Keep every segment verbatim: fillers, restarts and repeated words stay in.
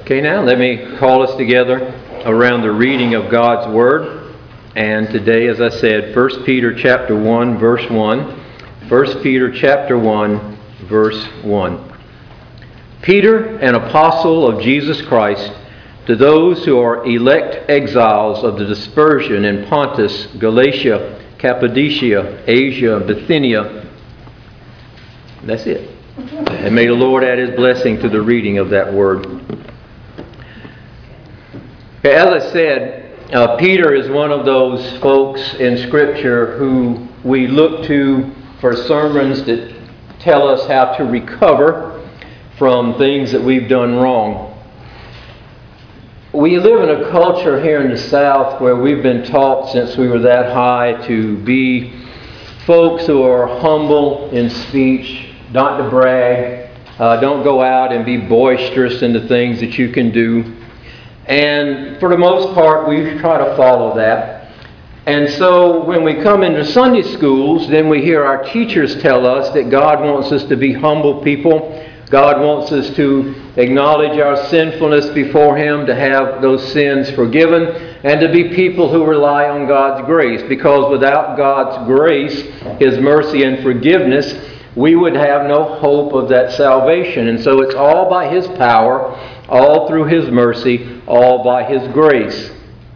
Okay, now let me call us together around the reading of God's Word. And today, as I said, First Peter chapter one, verse one. First Peter chapter one, verse one. Peter, an apostle of Jesus Christ, to those who are elect exiles of the dispersion in Pontus, Galatia, Cappadocia, Asia, Bithynia. That's it. And may the Lord add His blessing to the reading of that word. As I said, uh, Peter is one of those folks in Scripture who we look to for sermons that tell us how to recover from things that we've done wrong. We live in a culture here in the South where we've been taught since we were that high to be folks who are humble in speech, not to brag, uh, don't go out and be boisterous in the things that you can do. And for the most part, we try to follow that. And so when we come into Sunday schools, then we hear our teachers tell us that God wants us to be humble people. God wants us to acknowledge our sinfulness before Him, to have those sins forgiven, and to be people who rely on God's grace. Because without God's grace, His mercy and forgiveness, we would have no hope of that salvation. And so it's all by His power, all through His mercy, all by His grace.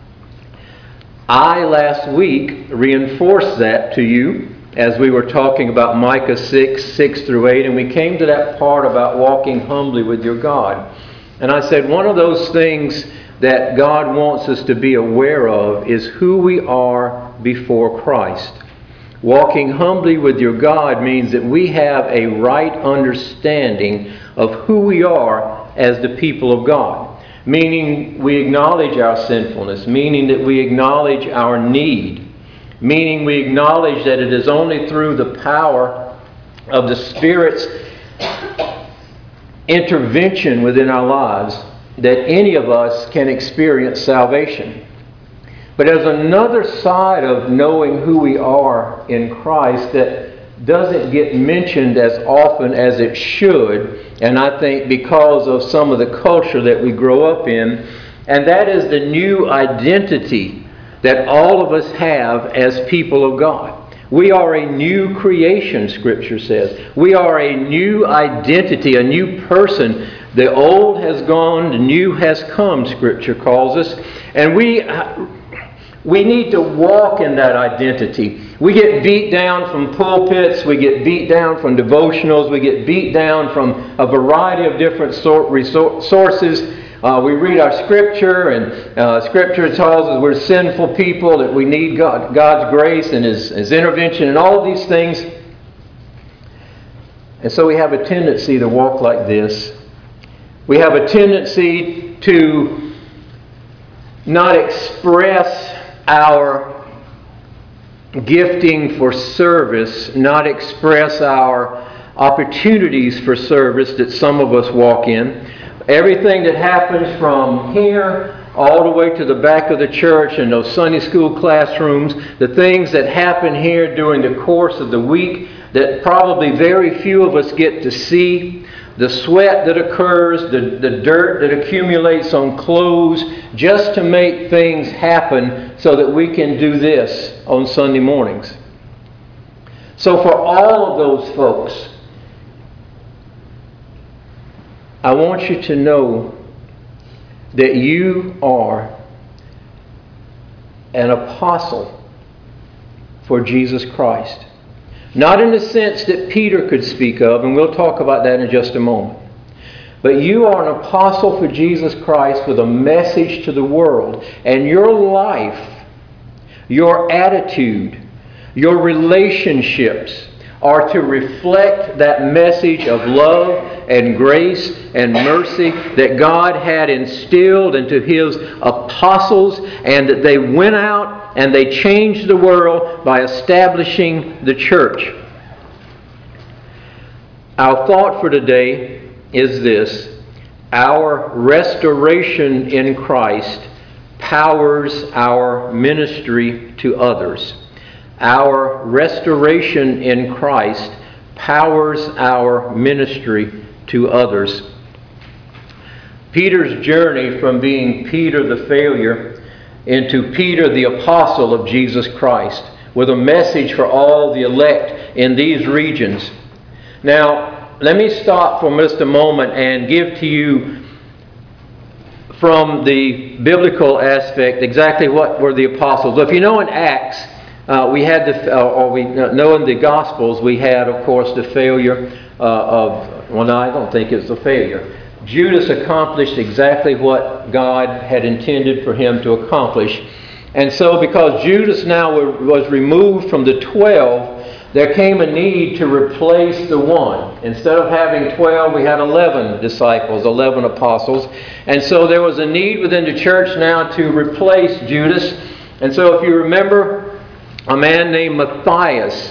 I last week reinforced that to you as we were talking about Micah six, six through eight, and we came to that part about walking humbly with your God. And I said one of those things that God wants us to be aware of is who we are before Christ. Walking humbly with your God means that we have a right understanding of who we are as the people of God. Meaning we acknowledge our sinfulness, meaning that we acknowledge our need, meaning we acknowledge that it is only through the power of the Spirit's intervention within our lives that any of us can experience salvation. But there's another side of knowing who we are in Christ that doesn't get mentioned as often as it should, and I think because of some of the culture that we grow up in, and that is the new identity that all of us have as people of God. We are a new creation, Scripture says. We are a new identity, a new person. The old has gone, the new has come, Scripture calls us, and we... We need to walk in that identity. We get beat down from pulpits, we get beat down from devotionals, we get beat down from a variety of different sources. Uh, we read our Scripture, and uh, Scripture tells us we're sinful people, that we need God, God's grace and His, His intervention and all of these things. And so we have a tendency to walk like this. We have a tendency to not express our gifting for service, not express our opportunities for service that some of us walk in. Everything that happens from here all the way to the back of the church and those Sunday school classrooms, the things that happen here during the course of the week that probably very few of us get to see, the sweat that occurs, the, the dirt that accumulates on clothes just to make things happen so that we can do this on Sunday mornings. So for all of those folks, I want you to know that you are an apostle for Jesus Christ. Not in the sense that Peter could speak of, and we'll talk about that in just a moment. But you are an apostle for Jesus Christ with a message to the world. And your life, your attitude, your relationships are to reflect that message of love and grace and mercy that God had instilled into His apostles, and that they went out and they changed the world by establishing the church. Our thought for today is this: our restoration in Christ powers our ministry to others. Our restoration in Christ powers our ministry to others. Peter's journey from being Peter the failure into Peter the apostle of Jesus Christ, with a message for all the elect in these regions. Now, let me stop for just a moment and give to you, from the biblical aspect, exactly what were the apostles. If you know in Acts, uh, we had the, uh, or we know in the Gospels, we had, of course, the failure uh, of, well, no, I don't think it's a failure. Judas accomplished exactly what God had intended for him to accomplish. And so, because Judas now was removed from the twelve, there came a need to replace the one. Instead of having twelve, we had eleven disciples, eleven apostles. And so there was a need within the church now to replace Judas. And so if you remember, a man named Matthias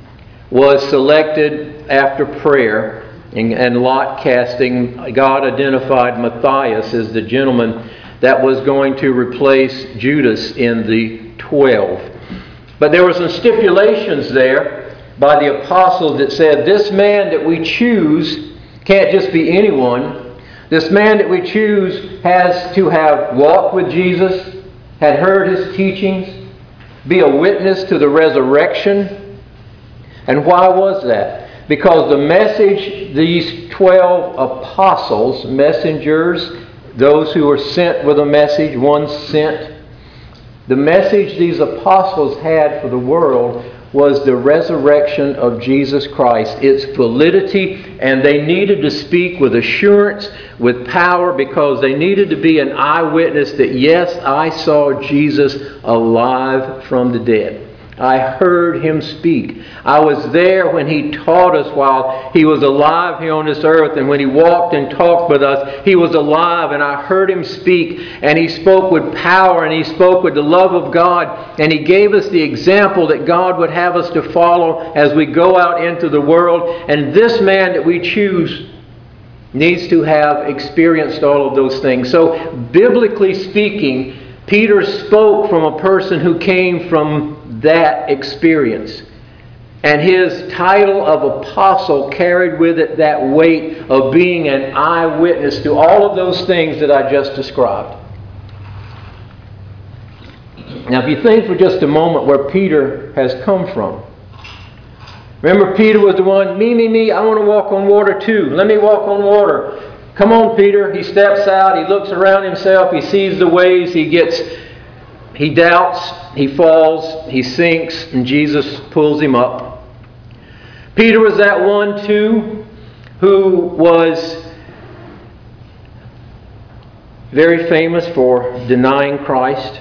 was selected after prayer and lot casting. God identified Matthias as the gentleman that was going to replace Judas in the twelve. But there were some stipulations there by the apostles that said, this man that we choose can't just be anyone. This man that we choose has to have walked with Jesus, had heard his teachings, be a witness to the resurrection. And why was that? Because the message these twelve apostles, messengers, those who were sent with a message, one sent, the message these apostles had for the world was the resurrection of Jesus Christ, its validity, and they needed to speak with assurance, with power, because they needed to be an eyewitness that, yes, I saw Jesus alive from the dead. I heard him speak. I was there when he taught us while he was alive here on this earth, and when he walked and talked with us, he was alive, and I heard him speak, and he spoke with power, and he spoke with the love of God, and he gave us the example that God would have us to follow as we go out into the world. And this man that we choose needs to have experienced all of those things. So, biblically speaking, Peter spoke from a person who came from that experience. And his title of apostle carried with it that weight of being an eyewitness to all of those things that I just described. Now, if you think for just a moment where Peter has come from. Remember, Peter was the one, me, me, me, I want to walk on water too. Let me walk on water. Come on, Peter. He steps out. He looks around himself. He sees the waves. He gets, he doubts. He falls. He sinks. And Jesus pulls him up. Peter was that one, too, who was very famous for denying Christ.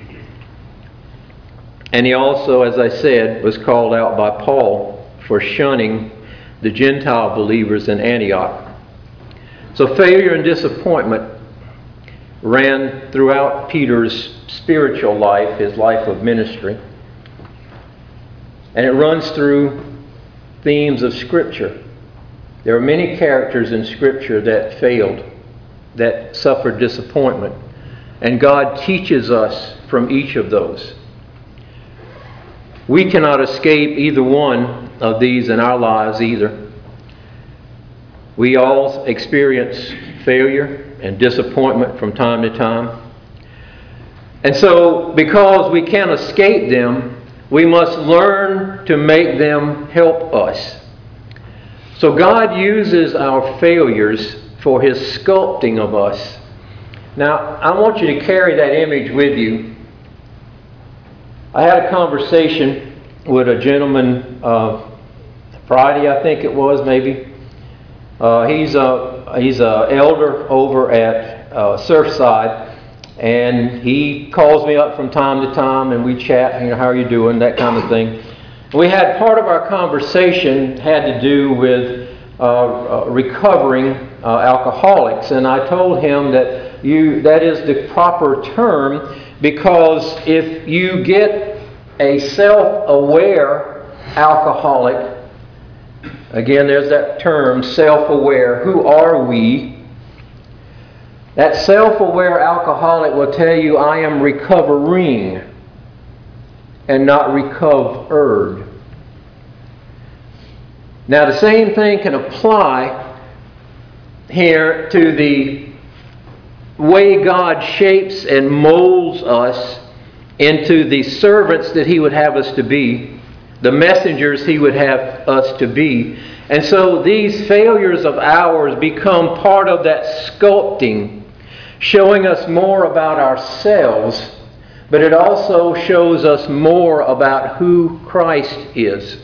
And he also, as I said, was called out by Paul for shunning the Gentile believers in Antioch. So failure and disappointment ran throughout Peter's spiritual life, his life of ministry. And it runs through themes of Scripture. There are many characters in Scripture that failed, that suffered disappointment. And God teaches us from each of those. We cannot escape either one of these in our lives either. We all experience failure and disappointment from time to time. And so, because we can't escape them, we must learn to make them help us. So God uses our failures for His sculpting of us. Now, I want you to carry that image with you. I had a conversation with a gentleman uh, Friday, I think it was, maybe. Uh, he's a he's a elder over at uh, Surfside, and he calls me up from time to time, and we chat. You know, how are you doing? That kind of thing. We had part of our conversation had to do with uh, uh, recovering uh, alcoholics, and I told him that you that is the proper term, because if you get a self-aware alcoholic, again, there's that term, self-aware. Who are we? That self-aware alcoholic will tell you, I am recovering and not recovered. Now, the same thing can apply here to the way God shapes and molds us into the servants that He would have us to be, the messengers He would have us to be. And so these failures of ours become part of that sculpting, showing us more about ourselves, but it also shows us more about who Christ is.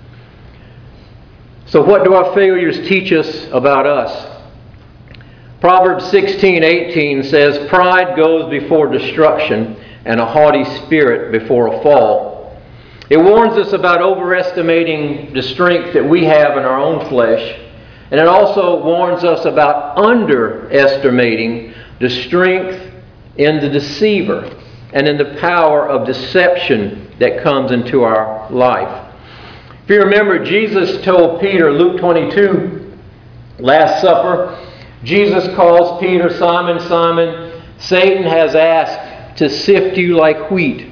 So what do our failures teach us about us? Proverbs sixteen eighteen says, "Pride goes before destruction, and a haughty spirit before a fall." It warns us about overestimating the strength that we have in our own flesh, and it also warns us about underestimating the strength in the deceiver and in the power of deception that comes into our life. If you remember, Jesus told Peter, Luke twenty-two, Last Supper, Jesus calls Peter, "Simon, Simon, Satan has asked to sift you like wheat."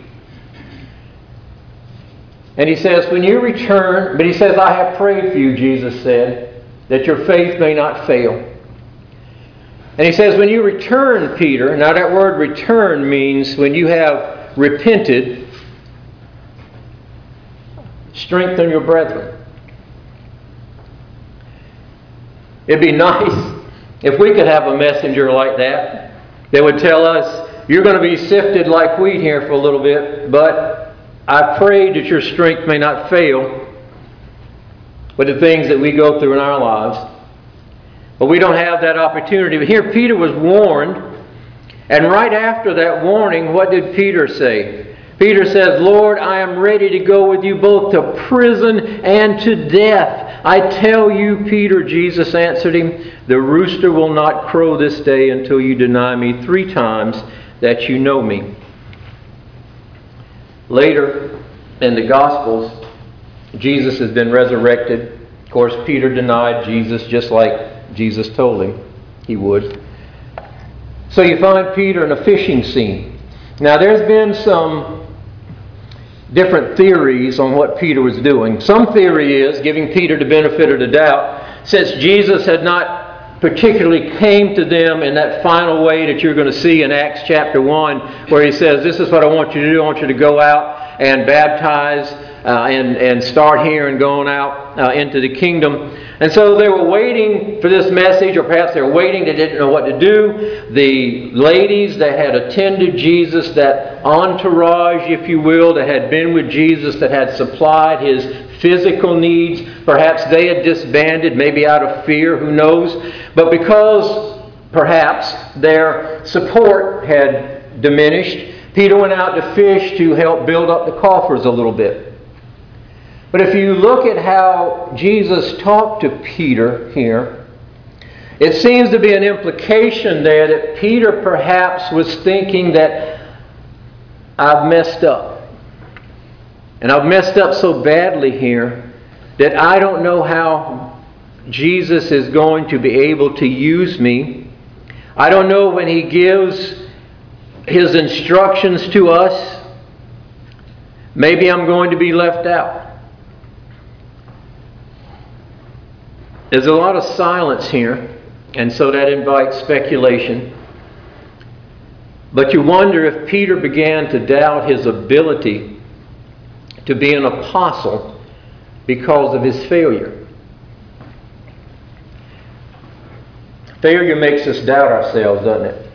And He says, when you return, but He says, "I have prayed for you," Jesus said, "that your faith may not fail." And He says, when you return, Peter, now that word return means when you have repented, strengthen your brethren. It'd be nice if we could have a messenger like that that would tell us, "You're going to be sifted like wheat here for a little bit, but I pray that your strength may not fail," with the things that we go through in our lives. But we don't have that opportunity. But here Peter was warned, and right after that warning, what did Peter say? Peter says, "Lord, I am ready to go with you both to prison and to death." "I tell you, Peter," Jesus answered him, "the rooster will not crow this day until you deny me three times that you know me." Later in the Gospels, Jesus has been resurrected. Of course, Peter denied Jesus just like Jesus told him he would. So you find Peter in a fishing scene. Now there's been some different theories on what Peter was doing. Some theory is, giving Peter the benefit of the doubt, since Jesus had not particularly came to them in that final way that you're going to see in Acts chapter one, where He says, "This is what I want you to do. I want you to go out and baptize uh, and, and start here and going out uh, into the kingdom." And so they were waiting for this message, or perhaps they were waiting, they didn't know what to do. The ladies that had attended Jesus, that entourage, if you will, that had been with Jesus, that had supplied His physical needs, perhaps they had disbanded, maybe out of fear, who knows. But because perhaps their support had diminished, Peter went out to fish to help build up the coffers a little bit. But if you look at how Jesus talked to Peter here, it seems to be an implication there that Peter perhaps was thinking that, "I've messed up. And I've messed up so badly here that I don't know how Jesus is going to be able to use me. I don't know when He gives His instructions to us, maybe I'm going to be left out." There's a lot of silence here, and so that invites speculation. But you wonder if Peter began to doubt his ability to be an apostle because of his failure. Failure makes us doubt ourselves, doesn't it?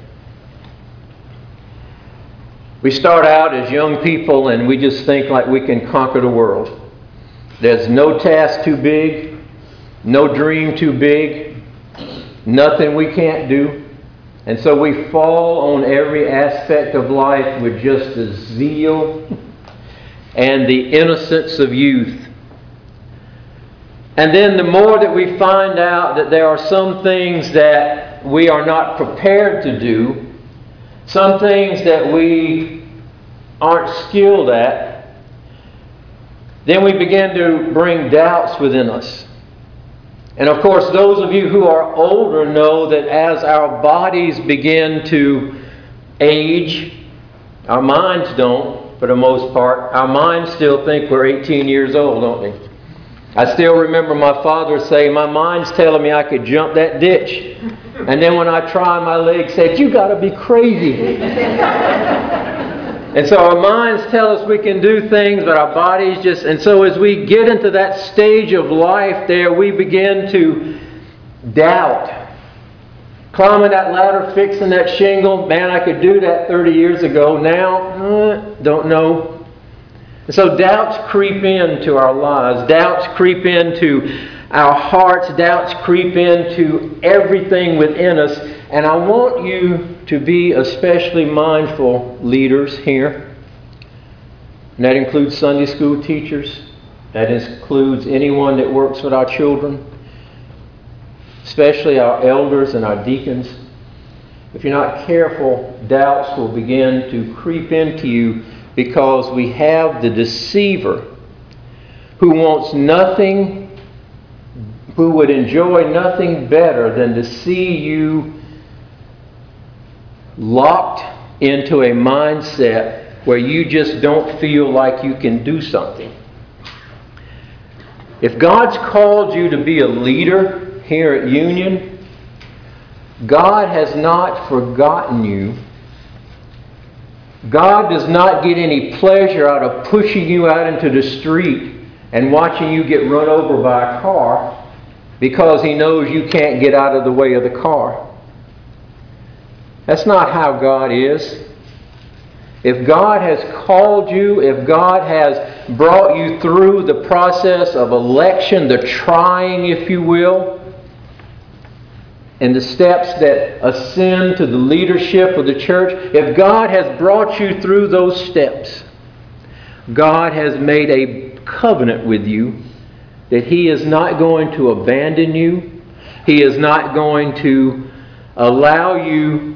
We start out as young people and we just think like we can conquer the world. There's no task too big, no dream too big, nothing we can't do. And so we fall on every aspect of life with just the zeal and the innocence of youth. And then the more that we find out that there are some things that we are not prepared to do, some things that we aren't skilled at, then we begin to bring doubts within us. And of course, those of you who are older know that as our bodies begin to age, our minds don't, for the most part. Our minds still think we're eighteen years old, don't they? I still remember my father saying, "My mind's telling me I could jump that ditch." And then when I try, my leg said, "You got to be crazy." And so our minds tell us we can do things, but our bodies just... And so as we get into that stage of life there, we begin to doubt. Climbing that ladder, fixing that shingle, man, I could do that thirty years ago. Now, uh, don't know. And so doubts creep into our lives. Doubts creep into our hearts. Doubts creep into everything within us. And I want you to be especially mindful, leaders here. And that includes Sunday school teachers. That includes anyone that works with our children. Especially our elders and our deacons. If you're not careful, doubts will begin to creep into you because we have the deceiver who wants nothing, who would enjoy nothing better than to see you locked into a mindset where you just don't feel like you can do something. If God's called you to be a leader here at Union, God has not forgotten you. God does not get any pleasure out of pushing you out into the street and watching you get run over by a car because He knows you can't get out of the way of the car. That's not how God is. If God has called you, if God has brought you through the process of election, the trying, if you will, and the steps that ascend to the leadership of the church, if God has brought you through those steps, God has made a covenant with you that He is not going to abandon you. He is not going to allow you.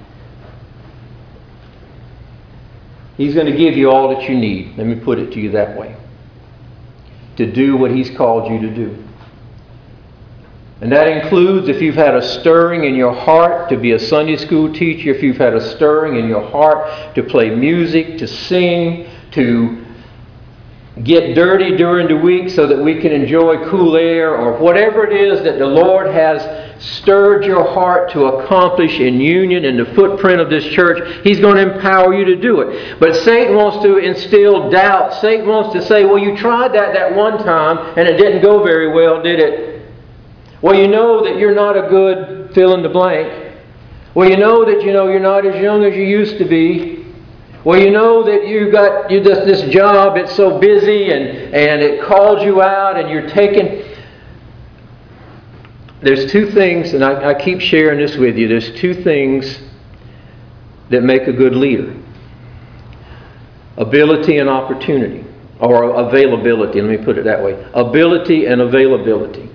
He's going to give you all that you need. Let me put it to you that way. To do what He's called you to do. And that includes if you've had a stirring in your heart to be a Sunday school teacher, if you've had a stirring in your heart to play music, to sing, to get dirty during the week so that we can enjoy cool air, or whatever it is that the Lord has stirred your heart to accomplish in Union and the footprint of this church, He's going to empower you to do it. But Satan wants to instill doubt. Satan wants to say, well, you tried that that one time and it didn't go very well, did it? Well, you know that you're not a good fill in the blank. Well, you know that you know you're not as young as you used to be. Well, you know that you got you this, this job, it's so busy and, and it calls you out and you're taking... There's two things, and I, I keep sharing this with you, there's two things that make a good leader. Ability and opportunity. Or availability, let me put it that way. Ability and availability.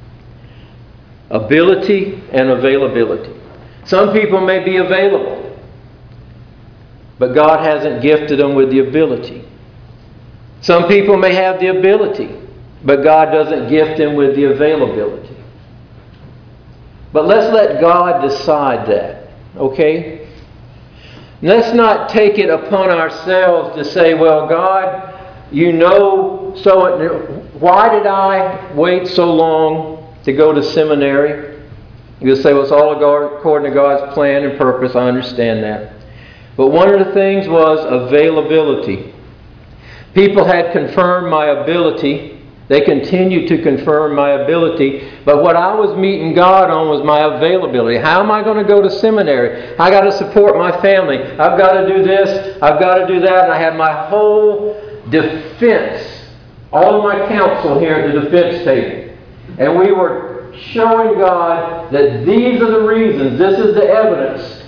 Ability and availability. Some people may be available, but God hasn't gifted them with the ability. Some people may have the ability, but God doesn't gift them with the availability. But let's let God decide that, okay? Let's not take it upon ourselves to say, well, God, you know, so why did I wait so long to go to seminary? You'll say, well, it's all according to God's plan and purpose. I understand that. But one of the things was availability. People had confirmed my ability. They continued to confirm my ability. But what I was meeting God on was my availability. How am I going to go to seminary? I got to support my family. I've got to do this. I've got to do that. And I had my whole defense, all of my counsel here at the defense table. And we were showing God that these are the reasons, this is the evidence.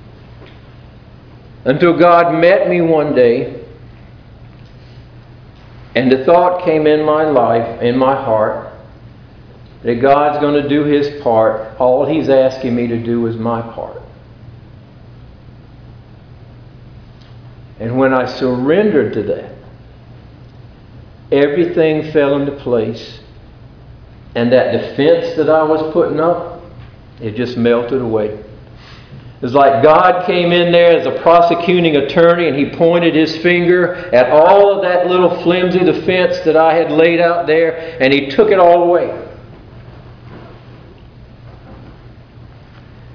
Until God met me one day, and the thought came in my life, in my heart, that God's going to do His part. All He's asking me to do is my part. And when I surrendered to that, everything fell into place. And that defense that I was putting up, it just melted away. It's like God came in there as a prosecuting attorney and He pointed His finger at all of that little flimsy defense that I had laid out there, and He took it all away.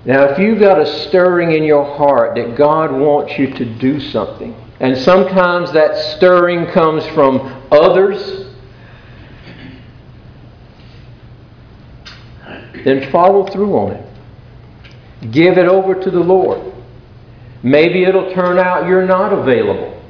Now, if you've got a stirring in your heart that God wants you to do something, and sometimes that stirring comes from others, then follow through on it. Give it over to the Lord. Maybe it'll turn out you're not available.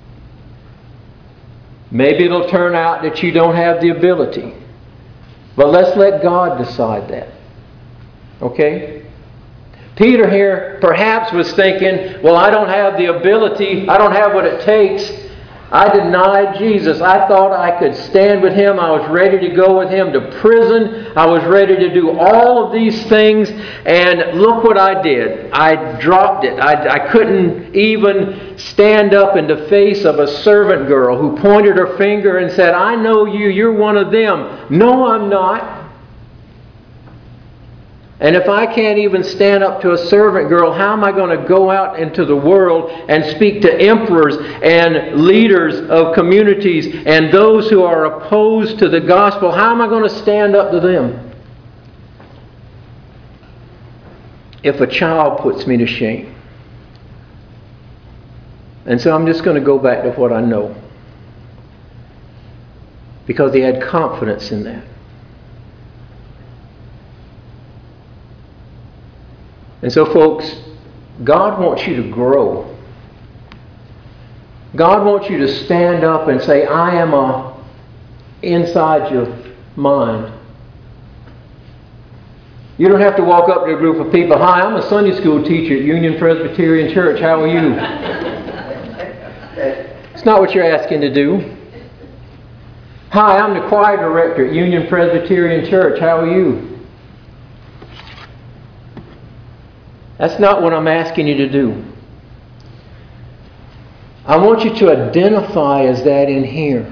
Maybe it'll turn out that you don't have the ability. But let's let God decide that. Okay? Peter here perhaps was thinking, well, I don't have the ability. I don't have what it takes. I denied Jesus. I thought I could stand with Him. I was ready to go with Him to prison. I was ready to do all of these things. And look what I did. I dropped it. I, I couldn't even stand up in the face of a servant girl who pointed her finger and said, I know you. You're one of them. No, I'm not. And if I can't even stand up to a servant girl, how am I going to go out into the world and speak to emperors and leaders of communities and those who are opposed to the gospel? How am I going to stand up to them if a child puts me to shame? And so I'm just going to go back to what I know, because he had confidence in that. And so, folks, God wants you to grow. God wants you to stand up and say, I am a, inside your mind. You don't have to walk up to a group of people, hi, I'm a Sunday school teacher at Union Presbyterian Church. How are you? It's not what you're asking to do. Hi, I'm the choir director at Union Presbyterian Church. How are you? That's not what I'm asking you to do. I want you to identify as that in here.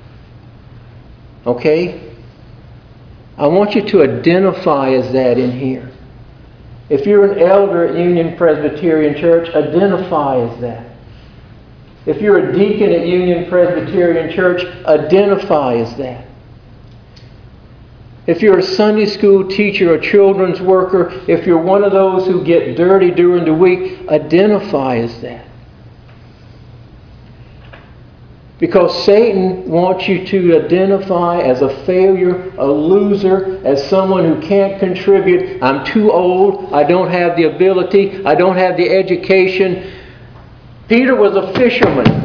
Okay? I want you to identify as that in here. If you're an elder at Union Presbyterian Church, identify as that. If you're a deacon at Union Presbyterian Church, identify as that. If you're a Sunday school teacher or children's worker, if you're one of those who get dirty during the week, identify as that. Because Satan wants you to identify as a failure, a loser, as someone who can't contribute. I'm too old. I don't have the ability. I don't have the education. Peter was a fisherman.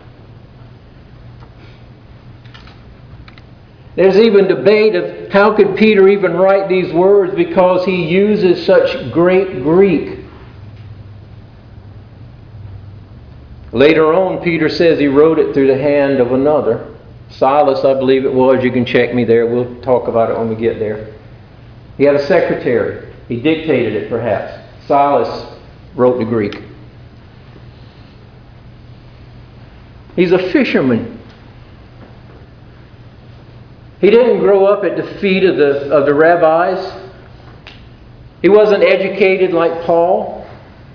There's even debate of how could Peter even write these words, because he uses such great Greek. Later on, Peter says he wrote it through the hand of another. Silas, I believe it was. You can check me there. We'll talk about it when we get there. He had a secretary. He dictated it, perhaps. Silas wrote the Greek. He's a fisherman. He didn't grow up at the feet of the, of the rabbis. He wasn't educated like Paul.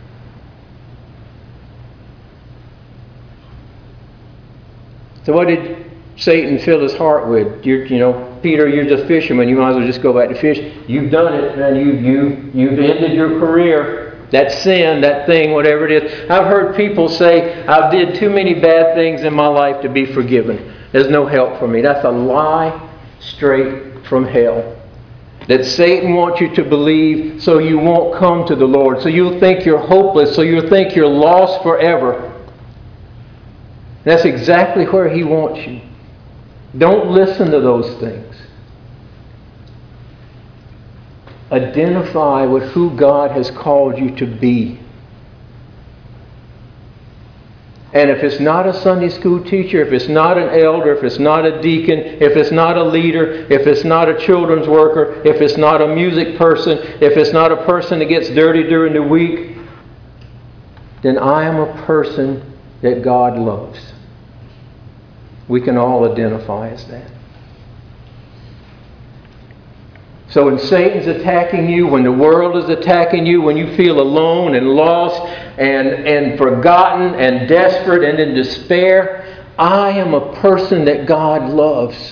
So what did Satan fill his heart with? You're, you know, Peter, you're just a fisherman. You might as well just go back to fish. You've done it, man. You, you, you've ended your career. That sin, that thing, whatever it is. I've heard people say, I did too many bad things in my life to be forgiven. There's no help for me. That's a lie straight from hell. That Satan wants you to believe so you won't come to the Lord. So you'll think you're hopeless. So you'll think you're lost forever. That's exactly where he wants you. Don't listen to those things. Identify with who God has called you to be. And if it's not a Sunday school teacher, if it's not an elder, if it's not a deacon, if it's not a leader, if it's not a children's worker, if it's not a music person, if it's not a person that gets dirty during the week, then I am a person that God loves. We can all identify as that. So when Satan's attacking you, when the world is attacking you, when you feel alone and lost and, and forgotten and desperate and in despair, I am a person that God loves.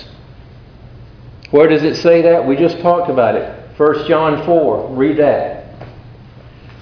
Where does it say that? We just talked about it. First John four. Read that.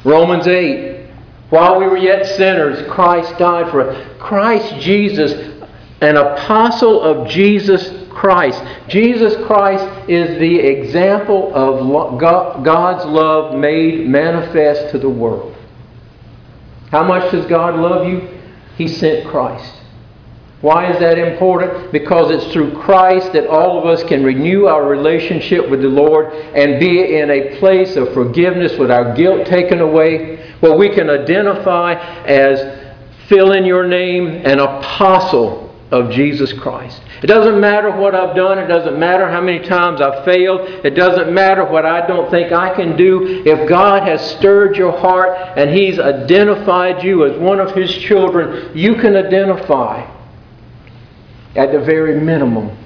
Romans eight, while we were yet sinners, Christ died for us. Christ Jesus, an apostle of Jesus Christ. Jesus Christ is the example of God's love made manifest to the world. How much does God love you? He sent Christ. Why is that important? Because it's through Christ that all of us can renew our relationship with the Lord and be in a place of forgiveness with our guilt taken away, where we can identify as, fill in your name, an apostle of Jesus Christ. It doesn't matter what I've done. It doesn't matter how many times I've failed. It doesn't matter what I don't think I can do. If God has stirred your heart and He's identified you as one of His children, you can identify at the very minimum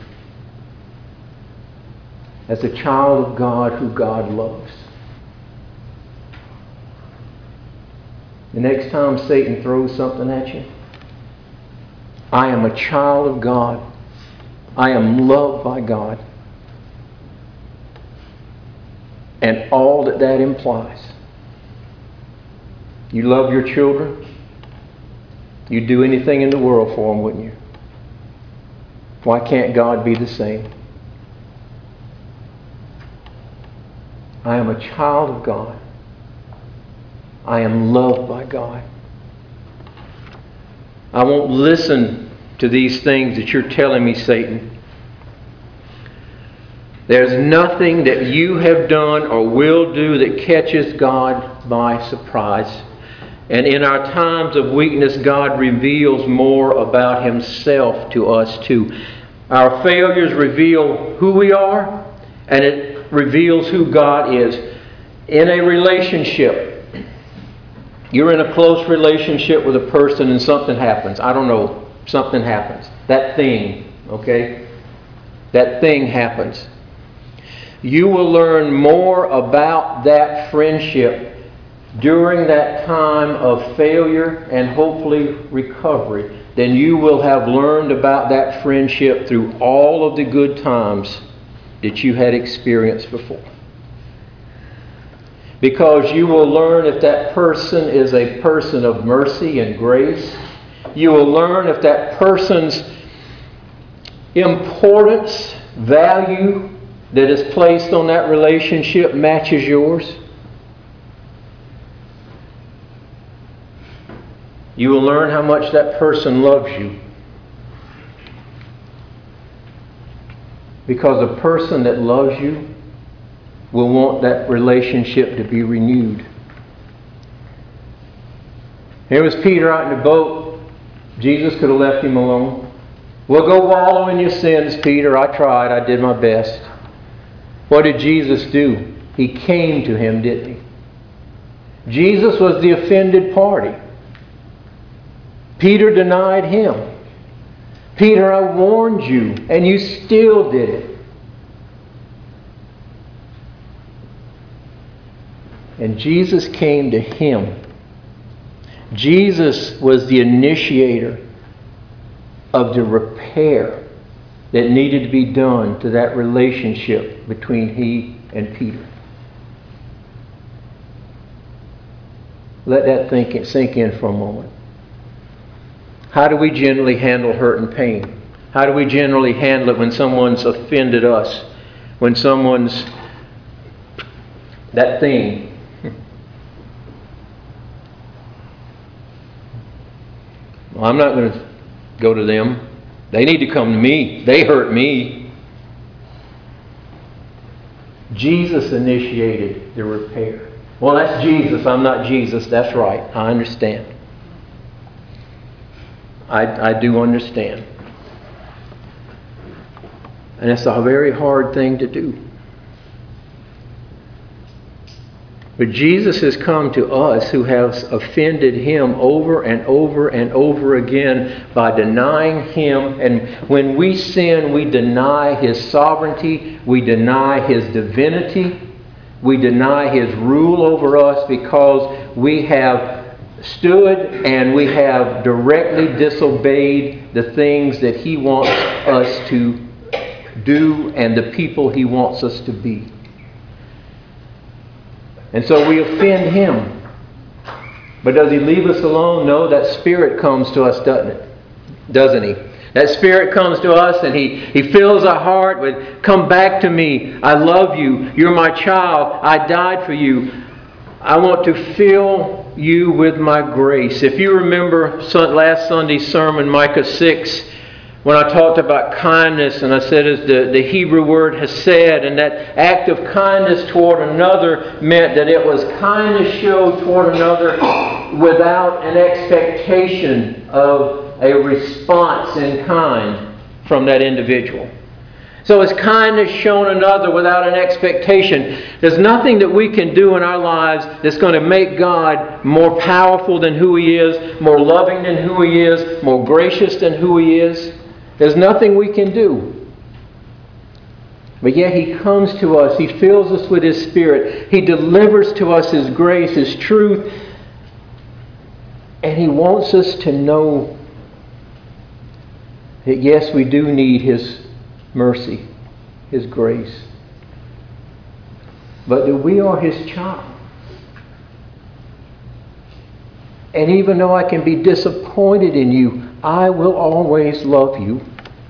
as a child of God who God loves. The next time Satan throws something at you, I am a child of God. I am loved by God. And all that that implies. You love your children, you'd do anything in the world for them, wouldn't you? Why can't God be the same? I am a child of God. I am loved by God. I won't listen to these things that you're telling me, Satan. There's nothing that you have done or will do that catches God by surprise. And in our times of weakness, God reveals more about Himself to us too. Our failures reveal who we are, and it reveals who God is. In a relationship, you're in a close relationship with a person and something happens. I don't know. Something happens. That thing, okay? That thing happens. You will learn more about that friendship during that time of failure and hopefully recovery than you will have learned about that friendship through all of the good times that you had experienced before. Because you will learn if that person is a person of mercy and grace. You will learn if that person's importance, value that is placed on that relationship matches yours. You will learn how much that person loves you. Because a person that loves you will want that relationship to be renewed. Here was Peter out in the boat. Jesus could have left him alone. Well, go wallow in your sins, Peter. I tried. I did my best. What did Jesus do? He came to him, didn't he? Jesus was the offended party. Peter denied Him. Peter, I warned you, and you still did it. And Jesus came to him. Jesus was the initiator of the repair that needed to be done to that relationship between he and Peter. Let that think, sink in for a moment. How do we generally handle hurt and pain? How do we generally handle it when someone's offended us? When someone's that thing? Well, I'm not going to go to them. They need to come to me. They hurt me. Jesus initiated the repair. Well, that's Jesus. I'm not Jesus. That's right. I understand. I, I do understand. And it's a very hard thing to do. But Jesus has come to us who have offended Him over and over and over again by denying Him. And when we sin, we deny His sovereignty. We deny His divinity. We deny His rule over us because we have stood and we have directly disobeyed the things that He wants us to do and the people He wants us to be. And so we offend Him. But does He leave us alone? No, that Spirit comes to us, doesn't it? Doesn't He? That Spirit comes to us and He, he fills our heart with, come back to me. I love you. You're my child. I died for you. I want to fill you with my grace. If you remember last Sunday's sermon, Micah six, when I talked about kindness, and I said as the, the Hebrew word hesed, and that act of kindness toward another meant that it was kindness showed toward another without an expectation of a response in kind from that individual. So it's kindness shown another without an expectation. There's nothing that we can do in our lives that's going to make God more powerful than who He is, more loving than who He is, more gracious than who He is. There's nothing we can do. But yet He comes to us. He fills us with His Spirit. He delivers to us His grace, His truth. And He wants us to know that yes, we do need His mercy, His grace. But that we are His child. And even though I can be disappointed in you, I will always love you.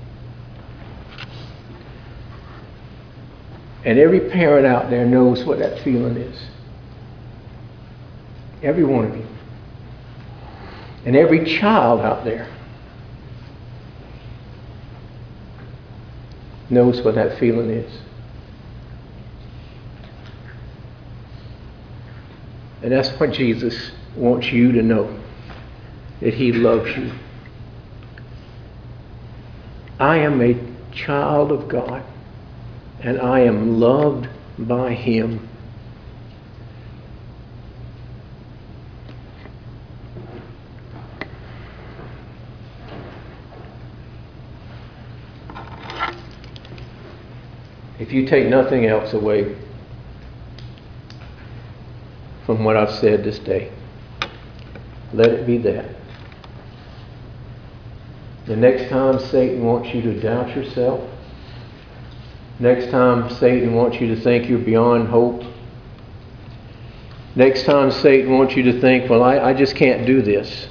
And every parent out there knows what that feeling is. Every one of you. And every child out there knows what that feeling is. And that's what Jesus wants you to know. That He loves you. I am a child of God. And I am loved by Him. If you take nothing else away from what I've said this day, let it be that. The next time Satan wants you to doubt yourself, next time Satan wants you to think you're beyond hope, next time Satan wants you to think, well, I, I just can't do this.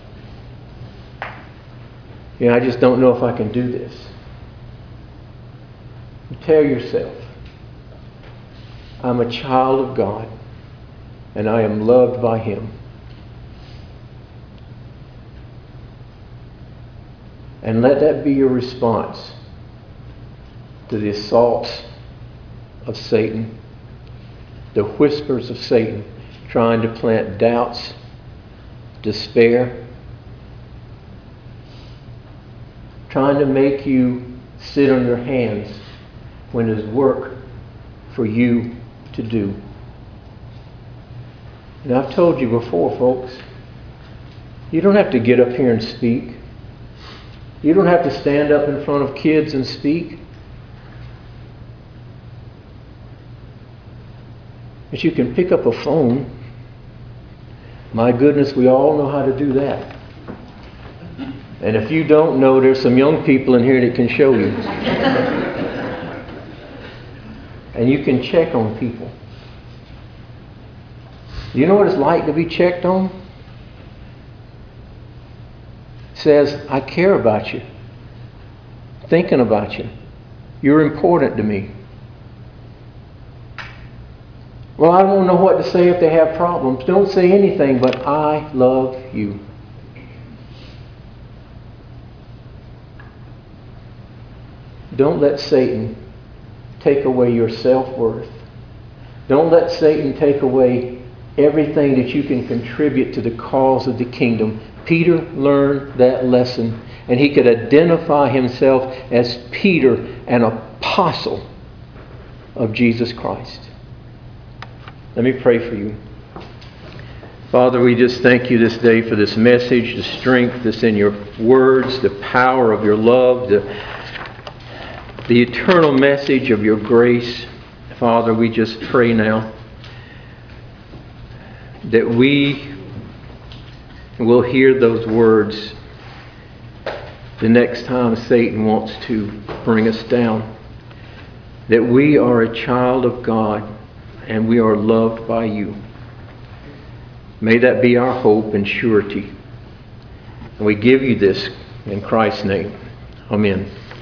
You know, I just don't know if I can do this. Tell yourself, I'm a child of God and I am loved by Him. And let that be your response to the assaults of Satan, the whispers of Satan trying to plant doubts, despair, trying to make you sit on your hands when there's work for you to do. And I've told you before, folks, you don't have to get up here and speak. You don't have to stand up in front of kids and speak. But you can pick up a phone. My goodness, we all know how to do that. And if you don't know, there's some young people in here that can show you. And you can check on people. You know what it's like to be checked on? It says, I care about you. Thinking about you. You're important to me. Well, I don't know what to say if they have problems. Don't say anything, but I love you. Don't let Satan take away your self-worth. Don't let Satan take away everything that you can contribute to the cause of the kingdom. Peter learned that lesson, and he could identify himself as Peter, an apostle of Jesus Christ. Let me pray for you. Father, we just thank you this day for this message, the strength that's in your words, the power of your love, the The eternal message of your grace. Father, we just pray now that we will hear those words the next time Satan wants to bring us down. That we are a child of God and we are loved by you. May that be our hope and surety. And we give you this in Christ's name. Amen.